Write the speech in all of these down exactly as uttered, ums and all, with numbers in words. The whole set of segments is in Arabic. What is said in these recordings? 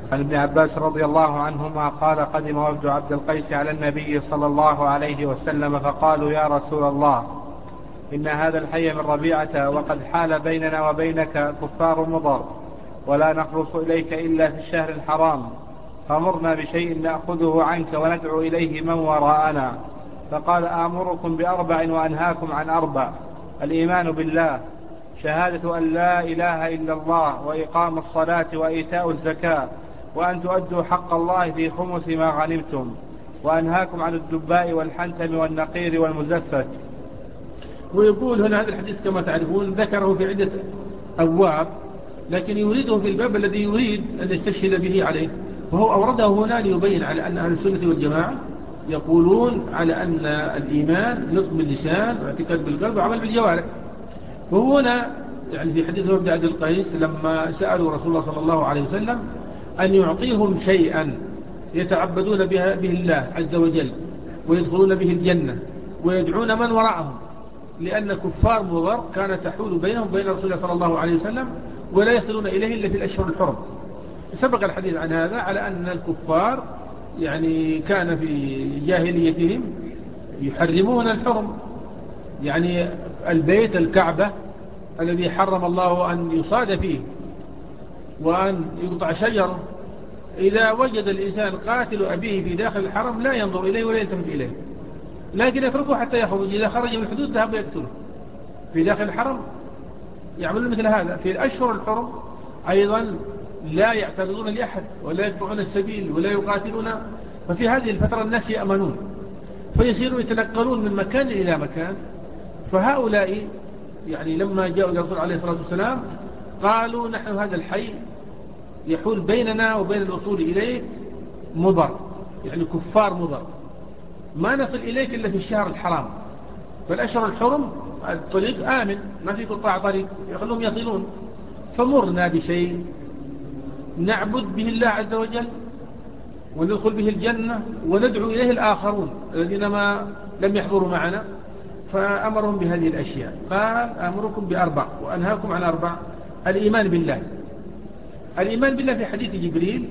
عن ابن عباس رضي الله عنهما قال قدم وفد عبد القيس على النبي صلى الله عليه وسلم فقالوا يا رسول الله إن هذا الحي من ربيعة وقد حال بيننا وبينك كفار مضر ولا نخلص إليك إلا في الشهر الحرام، فمرنا بشيء نأخذه عنك وندعو إليه من وراءنا. فقال آمركم بأربع وأنهاكم عن أربع: الإيمان بالله، شهادة أن لا إله إلا الله، وإقام الصلاة، وإيتاء الزكاة، وأن تؤدوا حق الله في خمس ما غنمتم، وأنهاكم عن الدباء والحنتم والنقير والمزفت. ويقول هنا هذا الحديث كما تعرفون ذكره في عدة أبواب، لكن يريده في الباب الذي يريد أن يستشهد به عليه، وهو أورده هنا ليبين على أن أهل السنة والجماعة يقولون على أن الإيمان نطق باللسان واعتقاد بالقلب وعمل بالجوارح. وهو هنا يعني في حديث وفد عبد القيس لما سألوا رسول الله صلى الله عليه وسلم أن يعطيهم شيئا يتعبدون به, به الله عز وجل ويدخلون به الجنة ويدعون من وراءهم، لأن كفار مضر كانت تحول بينهم وبين رسول الله صلى الله عليه وسلم ولا يصلون إليه إلا في الأشهر الحرم. سبق الحديث عن هذا على أن الكفار يعني كان في جاهليتهم يحرمون الحرم، يعني البيت الكعبة الذي حرم الله أن يصاد فيه وأن يقطع شجره، إذا وجد الإنسان قاتل أبيه في داخل الحرم لا ينظر إليه ولا يلتفت إليه، لكن يتركه حتى يخرج. إذا خرج من الحدود ذهب يقتله. في داخل الحرم يعملون مثل هذا. في الأشهر الحرم أيضا لا يعترضون لأحد ولا يقطعون السبيل ولا يقاتلون. ففي هذه الفترة الناس يأمنون فيصيروا يتنقلون من مكان إلى مكان. فهؤلاء يعني لما جاءوا الرسول عليه الصلاة والسلام قالوا نحن هذا الحي يحول بيننا وبين الوصول إليه مضر، يعني كفار مضر، ما نصل إليك إلا في الشهر الحرام. فالأشهر الحرم الطريق آمن ما في قطاع طريق يخلهم يصلون. فمرنا بشيء نعبد به الله عز وجل وندخل به الجنة وندعو إليه الآخرون الذين ما لم يحضروا معنا، فأمرهم بهذه الأشياء. قال أمركم بأربع وأنهاكم عن أربع: الإيمان بالله. الإيمان بالله في حديث جبريل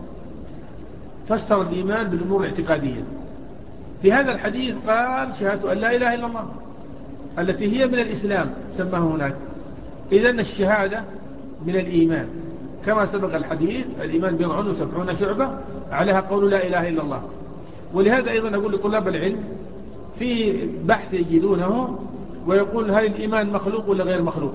فسر الإيمان بالأمور الاعتقادية. في هذا الحديث قال شهادة أن لا إله إلا الله التي هي من الإسلام سماه هناك. إذن الشهادة من الإيمان كما سبق الحديث: الإيمان بضع وسبعون شعبة عليها قول لا إله إلا الله. ولهذا أيضا أقول لطلاب العلم في بحث يجدونه ويقول هل الإيمان مخلوق ولا غير مخلوق؟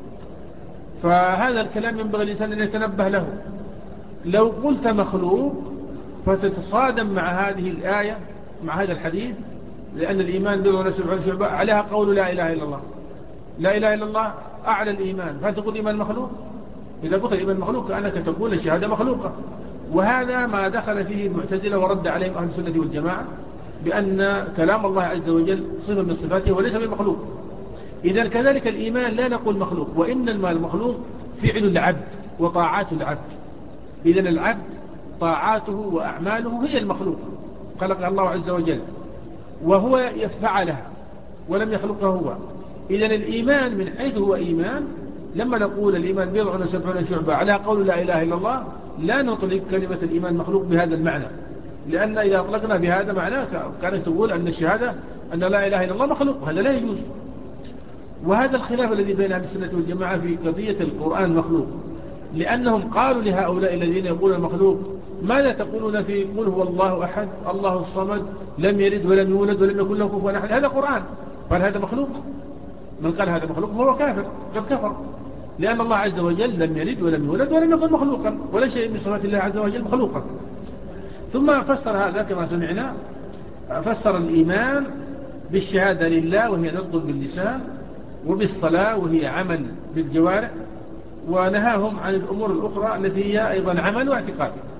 فهذا الكلام ينبغي الإنسان أن يتنبه له. لو قلت مخلوق فتتصادم مع هذه الآية مع هذا الحديث، لأن الإيمان بضع وسبعون شعبة عليها قول لا إله إلا الله. لا إله إلا الله أعلى الإيمان، فهل تقول الإيمان مخلوق؟ إذا قلت الإيمان مخلوق كأنك تقول الشهادة مخلوقة. وهذا ما دخل فيه المعتزلة ورد عليهم أهل السنة والجماعة بأن كلام الله عز وجل صفة من صفاته وليس بمخلوق. إذا كذلك الإيمان لا نقول مخلوق، وإنما المخلوق فعل العبد وطاعات العبد. إذا العبد طاعاته وأعماله هي المخلوق، خلق الله عز وجل وهو يفعلها ولم يخلقها هو. إذا الإيمان من حيث هو إيمان، لما نقول الإيمان بضع وسبعون شعبة على قول لا إله إلا الله لا نطلق كلمة الإيمان مخلوق بهذا المعنى، لأن إذا أطلقنا بهذا معناه كانت تقول أن الشهادة أن لا إله إلا الله مخلوق، هذا لا يجوز. وهذا الخلاف الذي بين أهل السنة والجماعة في قضية القرآن مخلوق، لأنهم قالوا لهؤلاء الذين يقولون المخلوق ماذا تقولون في قل هو الله أحد الله الصمد لم يلد ولم يولد ولم يكن له كفوا أحد؟ هذا قرآن. قال هذا مخلوق؟ من قال هذا مخلوق فهو كافر، قد كفر، لأن الله عز وجل لم يلد ولم يولد ولم يكن مخلوقا، ولا شيء من صفات الله عز وجل مخلوقا. ثم فسر هذا كما سمعنا، فسر الإيمان بالشهادة لله وهي نطق باللسان، وبالصلاة وهي عمل بالجوارح، ونهاهم عن الأمور الأخرى التي هي أيضا عمل واعتقاد.